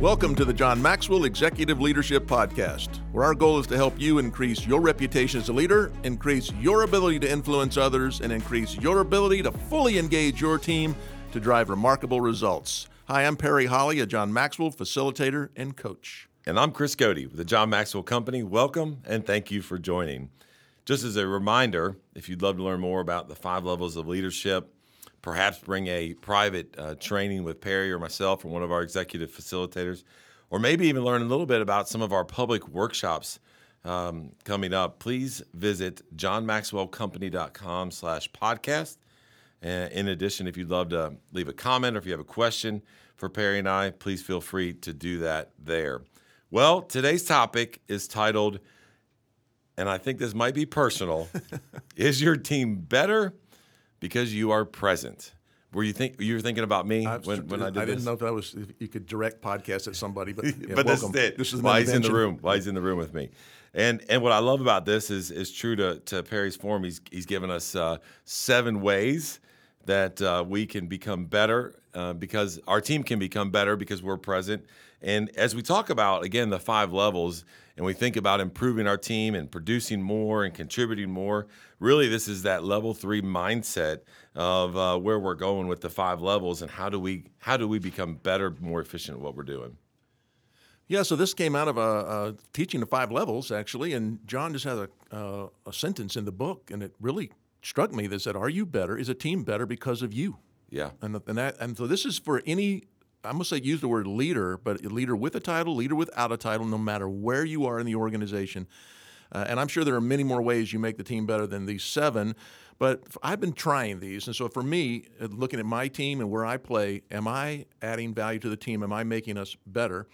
Welcome to the John Maxwell Executive Leadership Podcast, where our goal is to help you increase your reputation as a leader, increase your ability to influence others, and increase your ability to fully engage your team to drive remarkable results. Hi, I'm Perry Holly, a John Maxwell facilitator and coach. And I'm Chris Cody with the John Maxwell Company. Welcome and thank you for joining. Just as a reminder, if you'd love to learn more about the 5 levels of leadership, perhaps bring a private training with Perry or myself or one of our executive facilitators, or maybe even learn a little bit about some of our public workshops coming up, please visit johnmaxwellcompany.com/podcast. In addition, if you'd love to leave a comment or if you have a question for Perry and I, please feel free to do that there. Well, today's topic is titled, and I think this might be personal, is your team better because you are present? Were you thinking about me when I did this? I didn't know if you could direct podcast at somebody, but yeah, but welcome. This is why he's in the room. Why he's in the room with me. And what I love about this is true to Perry's form. He's given us 7 ways that we can become better because our team can become better because we're present. And as we talk about, again, the 5 levels, and we think about improving our team and producing more and contributing more, really this is that level 3 mindset of where we're going with the 5 levels and how do we become better, more efficient at what we're doing. Yeah, so this came out of teaching the 5 levels, actually, and John just had a sentence in the book, and it really struck me that said, "Are you better? Is a team better because of you?" Yeah, and so this is for any. I'm going to say use the word leader, but a leader with a title, leader without a title, no matter where you are in the organization. And I'm sure there are many more ways you make the team better than these 7, but I've been trying these. And so for me, looking at my team and where I play, am I adding value to the team? Am I making us better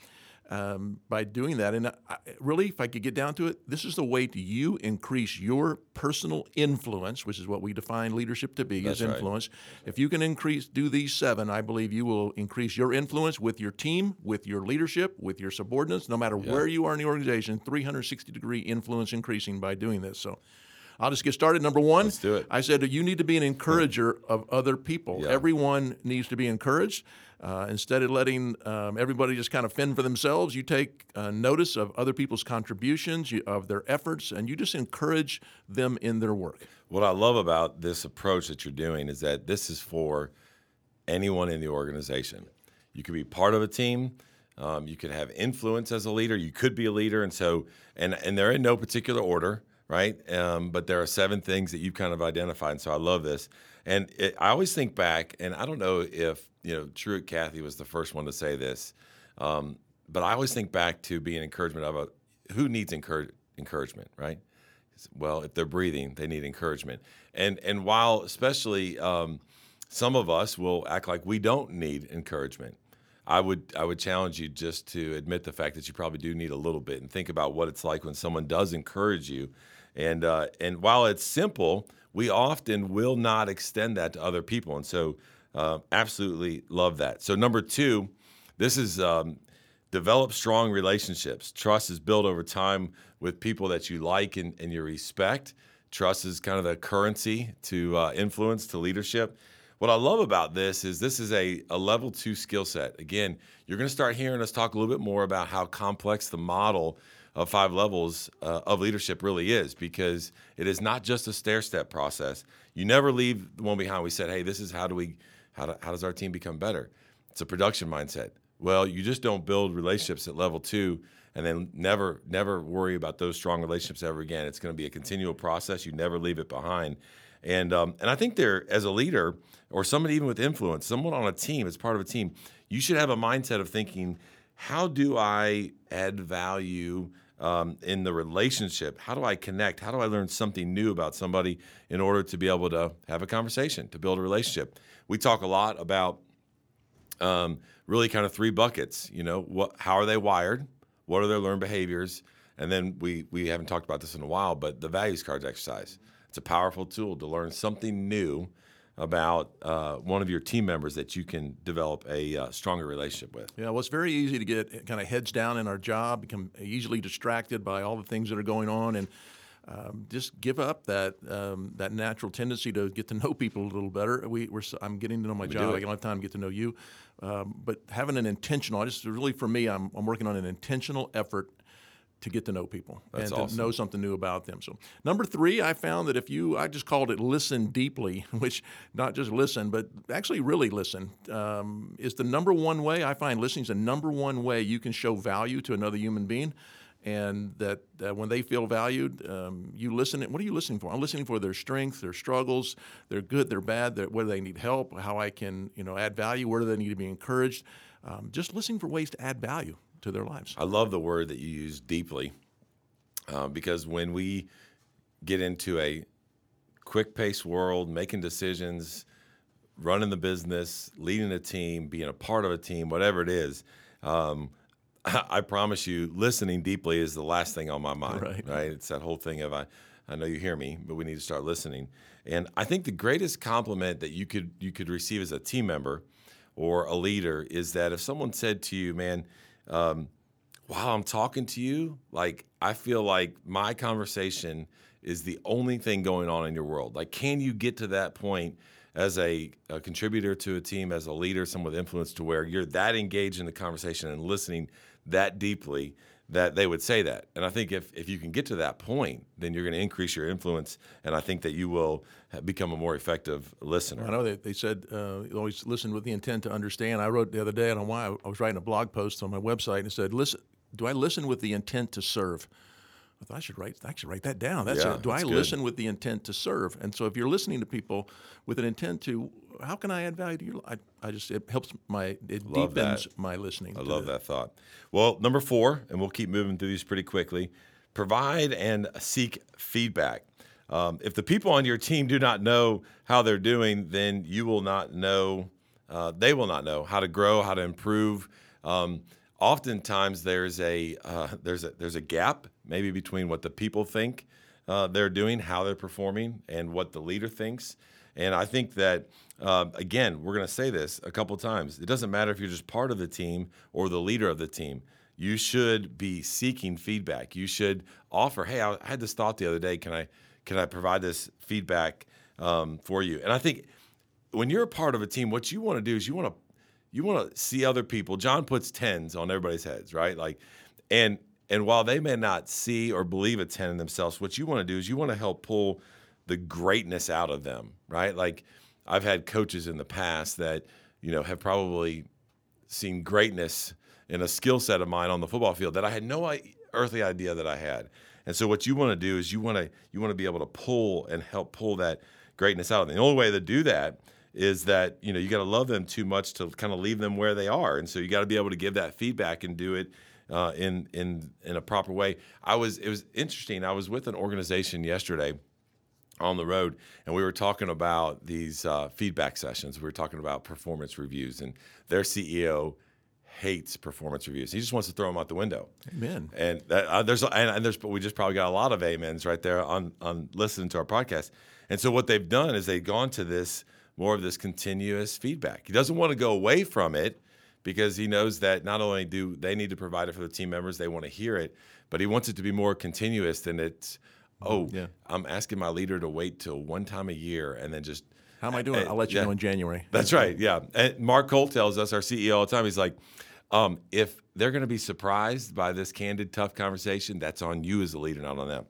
by doing that? And really, if I could get down to it, this is the way to you increase your personal influence, which is what we define leadership to be, is influence. Right. If you can do these 7, I believe you will increase your influence with your team, with your leadership, with your subordinates, no matter where you are in the organization, 360-degree influence increasing by doing this. So I'll just get started. Number 1, let's do it. I said you need to be an encourager of other people. Yeah. Everyone needs to be encouraged. Instead of letting everybody just kind of fend for themselves, you take notice of other people's contributions, of their efforts, and you just encourage them in their work. What I love about this approach that you're doing is that this is for anyone in the organization. You could be part of a team. You could have influence as a leader. You could be a leader. And so, and they're in no particular order, right? But there are 7 things that you've kind of identified. And so I love this. And I always think back, and I don't know if, Truett Cathy was the first one to say this, but I always think back to being encouragement of who needs encouragement, right? Well, if they're breathing, they need encouragement. And while especially some of us will act like we don't need encouragement, I would challenge you just to admit the fact that you probably do need a little bit and think about what it's like when someone does encourage you. And while it's simple, we often will not extend that to other people. And so absolutely love that. So number 2, this is develop strong relationships. Trust is built over time with people that you like and you respect. Trust is kind of the currency to influence, to leadership. What I love about this is a level 2 skill set. Again, you're going to start hearing us talk a little bit more about how complex the model of 5 levels of leadership really is, because it is not just a stair-step process. You never leave the one behind. We said, hey, this is how does our team become better? It's a production mindset. Well, you just don't build relationships at level 2 and then never worry about those strong relationships ever again. It's going to be a continual process. You never leave it behind. And I think as a leader or somebody even with influence, someone on a team, as part of a team, you should have a mindset of thinking, how do I add value in the relationship? How do I connect? How do I learn something new about somebody in order to be able to have a conversation, to build a relationship? We talk a lot about really kind of 3 buckets. How are they wired? What are their learned behaviors? And then we haven't talked about this in a while, but the values cards exercise. It's a powerful tool to learn something new about one of your team members that you can develop a stronger relationship with. Yeah, well, it's very easy to get kind of heads down in our job, become easily distracted by all the things that are going on. And just give up that that natural tendency to get to know people a little better. I'm getting to know my job. I don't have time to get to know you, but having an intentional. Really for me, I'm working on an intentional effort to get to know people and to know something new about them. So number 3, I found that I just called it listen deeply, which not just listen, but actually really listen, is the number one way. I find listening is the number one way you can show value to another human being. And that when they feel valued, you listen. What are you listening for? I'm listening for their strengths, their struggles, their good, their bad, where they need help, how I can add value, where do they need to be encouraged. Just listening for ways to add value to their lives. I love the word that you use, deeply, because when we get into a quick-paced world, making decisions, running the business, leading a team, being a part of a team, whatever it is, I promise you, listening deeply is the last thing on my mind. Right? It's that whole thing of I know you hear me, but we need to start listening. And I think the greatest compliment that you could receive as a team member or a leader is that if someone said to you, man, while I'm talking to you, like I feel like my conversation is the only thing going on in your world. Like, can you get to that point as a contributor to a team, as a leader, someone with influence, to where you're that engaged in the conversation and listening that deeply that they would say that? And I think if you can get to that point, then you're going to increase your influence, and I think that you will become a more effective listener. I know they said always listen with the intent to understand. I wrote the other day, I don't know why, I was writing a blog post on my website, and it said, do I listen with the intent to serve? I thought I should write that down. Do I listen with the intent to serve? And so if you're listening to people with an intent to, how can I add value to your life? It helps deepens my listening. I love that thought. Well, number 4, and we'll keep moving through these pretty quickly, provide and seek feedback. If the people on your team do not know how they're doing, then you will not know, they will not know how to grow, how to improve. Oftentimes there's a gap maybe between what the people think they're doing, how they're performing, and what the leader thinks. And I think that, again, we're going to say this a couple times. It doesn't matter if you're just part of the team or the leader of the team. You should be seeking feedback. You should offer, hey, I had this thought the other day. Can I provide this feedback for you? And I think when you're a part of a team, what you want to do is you want to see other people. John puts 10s on everybody's heads, right? And while they may not see or believe a 10 in themselves, what you want to do is you want to help pull the greatness out of them, right? Like I've had coaches in the past that, have probably seen greatness in a skill set of mine on the football field that I had no earthly idea that I had. And so what you want to do is you want to be able to pull and help pull that greatness out of them. The only way to do that is that, you got to love them too much to kind of leave them where they are. And so you got to be able to give that feedback and do it in a proper way. It was interesting. I was with an organization yesterday on the road, and we were talking about these feedback sessions. We were talking about performance reviews, and their CEO hates performance reviews. He just wants to throw them out the window. Amen. And we just probably got a lot of amens right there on listening to our podcast. And so what they've done is they've gone to more of this continuous feedback. He doesn't want to go away from it because he knows that not only do they need to provide it for the team members, they want to hear it, but he wants it to be more continuous than it's, I'm asking my leader to wait till one time a year and then just. How am I doing? I'll let you know in January. That's right, yeah. And Mark Colt tells us, our CEO, all the time, he's like, if they're going to be surprised by this candid, tough conversation, that's on you as a leader, not on them.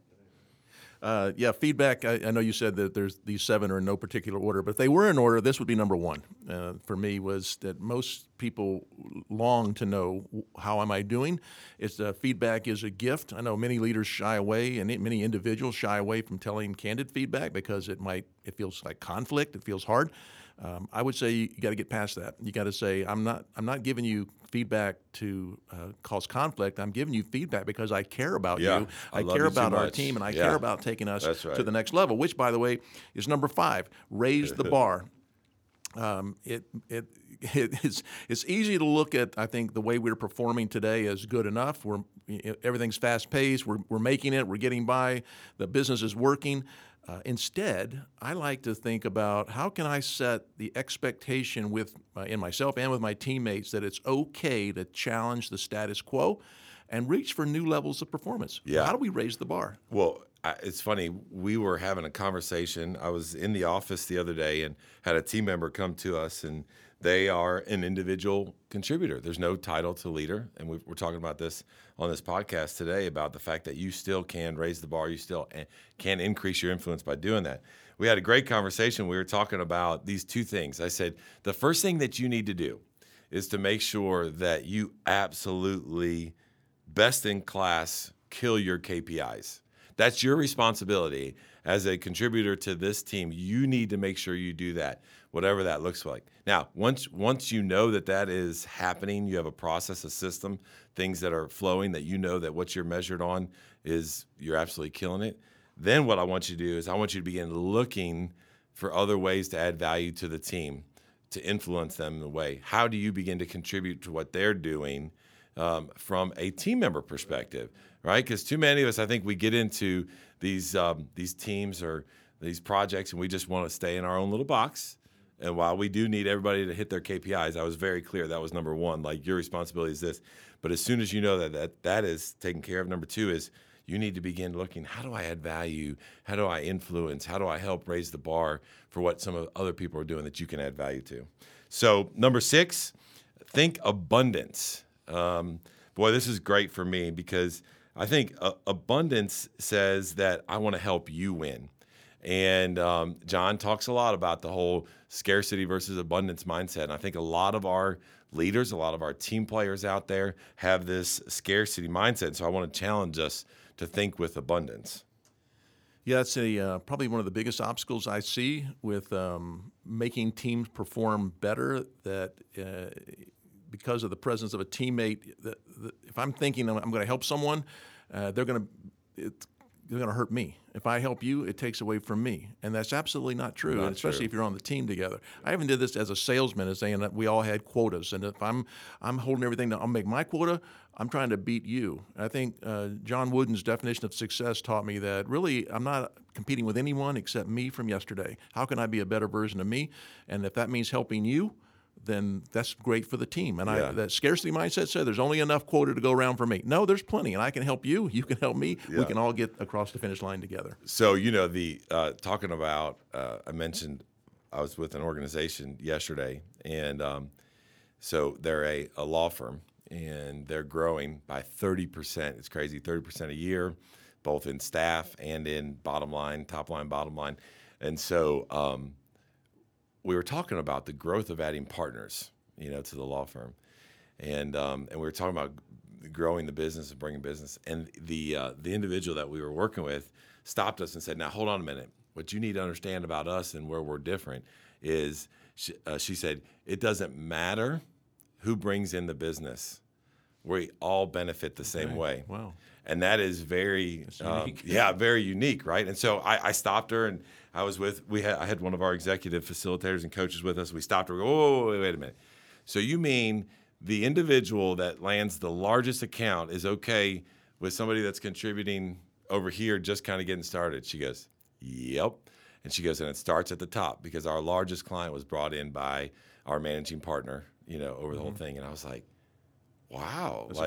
Feedback. I know you said that there's these 7 are in no particular order, but if they were in order, this would be number 1 for me. Was that most people long to know, how am I doing? Feedback is a gift. I know many leaders shy away, and many individuals shy away from telling candid feedback because it feels like conflict. It feels hard. I would say you got to get past that. You got to say, I'm not giving you feedback to cause conflict. I'm giving you feedback because I care about you. I care about our team, and I care about taking us to the next level, which, by the way, is number 5, raise the bar. It's easy to look at, I think, the way we're performing today as good enough. Everything's fast-paced. We're making it. We're getting by. The business is working. Instead, I like to think about how can I set the expectation in myself and with my teammates that it's okay to challenge the status quo and reach for new levels of performance. Yeah. How do we raise the bar? Well, it's funny. We were having a conversation. I was in the office the other day and had a team member come to us, and they are an individual contributor. There's no title to leader, and we're talking about this on this podcast today about the fact that you still can raise the bar. You still can increase your influence by doing that. We had a great conversation. We were talking about these two things. I said, the first thing that you need to do is to make sure that you absolutely best in class kill your KPIs. That's your responsibility as a contributor to this team. You need to make sure you do that, whatever that looks like. Now, once you know that is happening, you have a process, a system, things that are flowing, that you know that what you're measured on is you're absolutely killing it. Then what I want you to do is I want you to begin looking for other ways to add value to the team, to influence them in a way. How do you begin to contribute to what they're doing from a team member perspective, right? Because too many of us, I think, we get into these teams or these projects and we just want to stay in our own little box. And while we do need everybody to hit their KPIs, I was very clear that was number one. Like, your responsibility is this. But as soon as you know that is taken care of, number two is you need to begin looking, how do I add value? How do I influence? How do I help raise the bar for what some of other people are doing that you can add value to? So number 6, think abundance. Boy, this is great for me because I think abundance says that I want to help you win. And John talks a lot about the whole scarcity versus abundance mindset. And I think a lot of our leaders, a lot of our team players out there have this scarcity mindset. So I want to challenge us to think with abundance. Yeah, it's probably one of the biggest obstacles I see with making teams perform better, that because of the presence of a teammate, if I'm thinking I'm going to help someone, they're going to hurt me. If I help you, it takes away from me. And that's absolutely not true, and especially if you're on the team together. I even did this as a salesman, as saying that we all had quotas. And if I'm holding everything down, I'll make my quota, I'm trying to beat you. I think John Wooden's definition of success taught me that really I'm not competing with anyone except me from yesterday. How can I be a better version of me? And if that means helping you, then that's great for the team. And that scarcity mindset said there's only enough quota to go around for me. No, there's plenty, and I can help you. You can help me. Yeah. We can all get across the finish line together. So, talking about, I mentioned I was with an organization yesterday, and so they're a law firm, and they're growing by 30%. It's crazy, 30% a year, both in staff and in bottom line, top line, bottom line. And so we were talking about the growth of adding partners, to the law firm, and we were talking about growing the business and bringing business. And the individual that we were working with stopped us and said, "Now hold on a minute. What you need to understand about us and where we're different is," she said, "it doesn't matter who brings in the business. We all benefit the same way." Wow. And that is very, unique. Very unique, right? And so I stopped her, and I had one of our executive facilitators and coaches with us. We stopped her. Oh, wait a minute. So you mean the individual that lands the largest account is okay with somebody that's contributing over here, just kind of getting started? She goes, "Yep." And she goes, "And it starts at the top because our largest client was brought in by our managing partner, over the whole thing." And I was like, wow, it's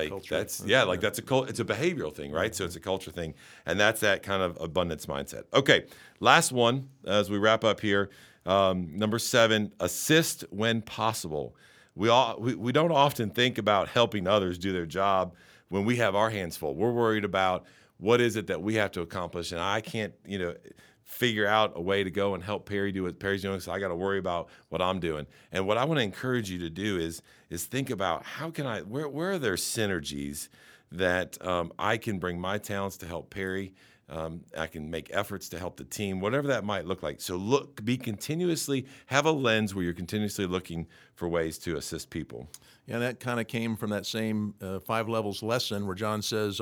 a behavioral thing, right? So it's a culture thing, and that's that kind of abundance mindset. Okay, last one as we wrap up here. Number 7, assist when possible. We don't often think about helping others do their job when we have our hands full. We're worried about what is it that we have to accomplish, and I can't, figure out a way to go and help Perry do what Perry's doing, so I got to worry about what I'm doing. And what I want to encourage you to do is think about where are there synergies that I can bring my talents to help Perry. I can make efforts to help the team, whatever that might look like. So have a lens where you're continuously looking for ways to assist people. Yeah, that kind of came from that same 5 levels lesson where John says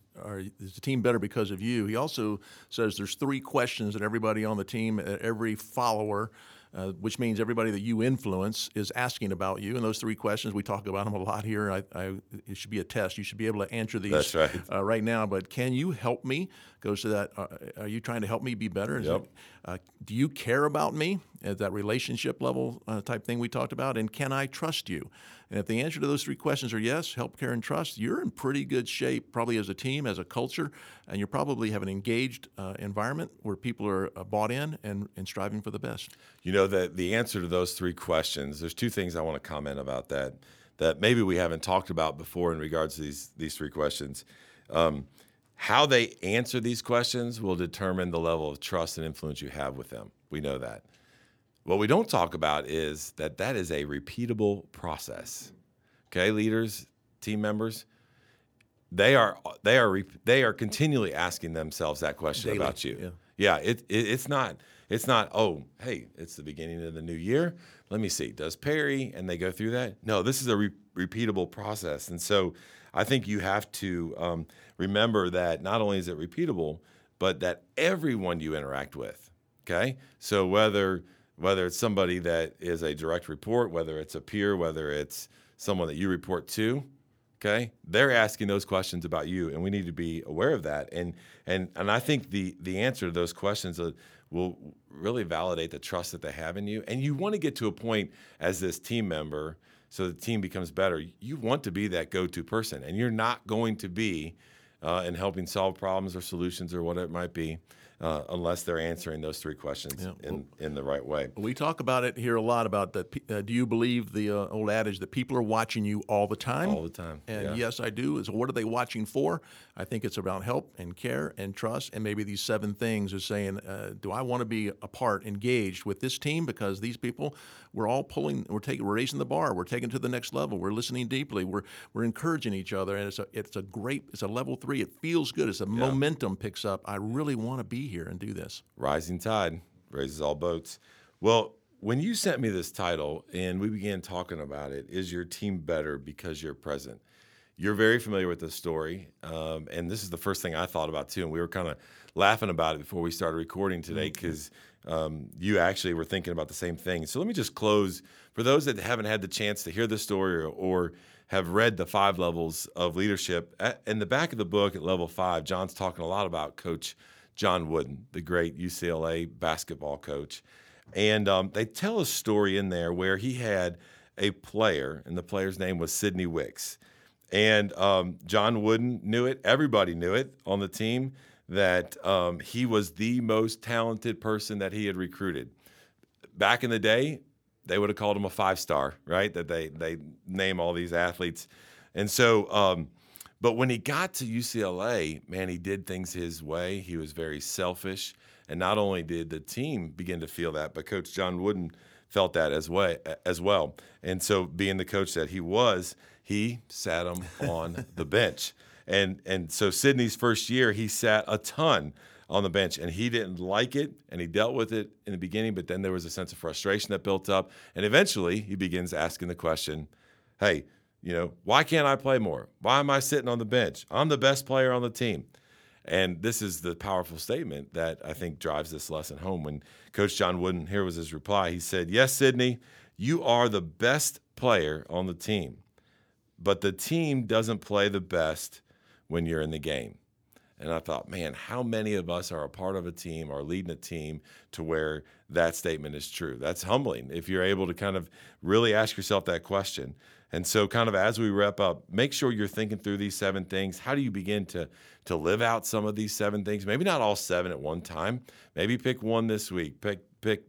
is the team better because of you? He also says there's 3 questions that everybody on the team, every follower, which means everybody that you influence is asking about you. And those 3 questions, we talk about them a lot here. It should be a test. You should be able to answer these. That's right. Right now. But can you help me? Goes to that. Are you trying to help me be better? Yep. Do you care about me? at that relationship level type thing we talked about, and can I trust you? And if the answer to those three questions are yes, help, care, and trust, you're in pretty good shape, probably as a team, as a culture, and you probably have an engaged environment where people are bought in and striving for the best. You know, the answer to those three questions, there's two things I want to comment about that maybe we haven't talked about before in regards to these three questions. How they answer these questions will determine the level of trust and influence you have with them. We know that. What we don't talk about is that is a repeatable process. Okay, leaders, team members, they are continually asking themselves that question daily about you. Yeah, it's not, oh, hey, it's the beginning of the new year. Let me see, does Perry, and they go through that? No, this is a repeatable process. And so I think you have to remember that not only is it repeatable, but that everyone you interact with, okay? So whether it's somebody that is a direct report, whether it's a peer, whether it's someone that you report to, okay, they're asking those questions about you, and we need to be aware of that. And I think the answer to those questions will really validate the trust that they have in you. And you want to get to a point as this team member, so the team becomes better. You want to be that go-to person, and you're not going to be in helping solve problems or solutions or whatever it might be unless they're answering those three questions in the right way. We talk about it here a lot about that. Do you believe the old adage that people are watching you all the time? All the time. And yes, I do. So what are they watching for? I think it's about help and care and trust, and maybe these 7 things is saying, do I want to be a part, engaged with this team? Because these people, we're all we're raising the bar. We're taking it to the next level. We're listening deeply. We're encouraging each other, and it's a level 3. It feels good. It's a momentum picks up. I really want to be here and do this. Rising tide raises all boats. Well, when you sent me this title and we began talking about it, is your team better because you're present? You're very familiar with this story, and this is the first thing I thought about too. And we were kind of laughing about it before we started recording today because you actually were thinking about the same thing. So let me just close. For those that haven't had the chance to hear the story or have read the 5 levels of leadership, in the back of the book at level 5, John's talking a lot about Coach John Wooden, the great UCLA basketball coach. And they tell a story in there where he had a player, and the player's name was Sidney Wicks. And John Wooden knew it. Everybody knew it on the team that he was the most talented person that he had recruited. Back in the day, they would have called him a 5-star, right? That they name all these athletes. And so, but when he got to UCLA, man, he did things his way. He was very selfish. And not only did the team begin to feel that, but Coach John Wooden felt that as well. And so being the coach that he was, he sat him on the bench. And so Sidney's first year, he sat a ton on the bench, and he didn't like it, and he dealt with it in the beginning, but then there was a sense of frustration that built up. And eventually he begins asking the question, hey, why can't I play more? Why am I sitting on the bench? I'm the best player on the team. And this is the powerful statement that I think drives this lesson home. When Coach John Wooden, here was his reply. He said, yes, Sidney, you are the best player on the team, but the team doesn't play the best when you're in the game. And I thought, man, how many of us are a part of a team or leading a team to where that statement is true? That's humbling if you're able to kind of really ask yourself that question. And so kind of as we wrap up, make sure you're thinking through these 7 things. How do you begin to live out some of these 7 things? Maybe not all 7 at one time. Maybe pick one this week, pick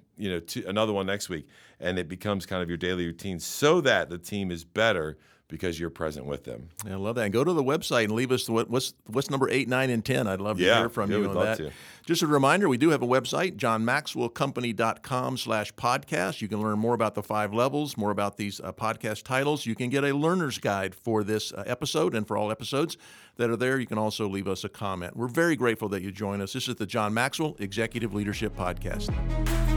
another one next week, and it becomes kind of your daily routine so that the team is better because you're present with them. Yeah, I love that. And go to the website and leave us what's number 8, 9, and 10. I'd love to hear from you on that. Just a reminder, we do have a website, johnmaxwellcompany.com/podcast. You can learn more about the 5 levels, more about these podcast titles. You can get a learner's guide for this episode and for all episodes that are there. You can also leave us a comment. We're very grateful that you join us. This is the John Maxwell Executive Leadership Podcast.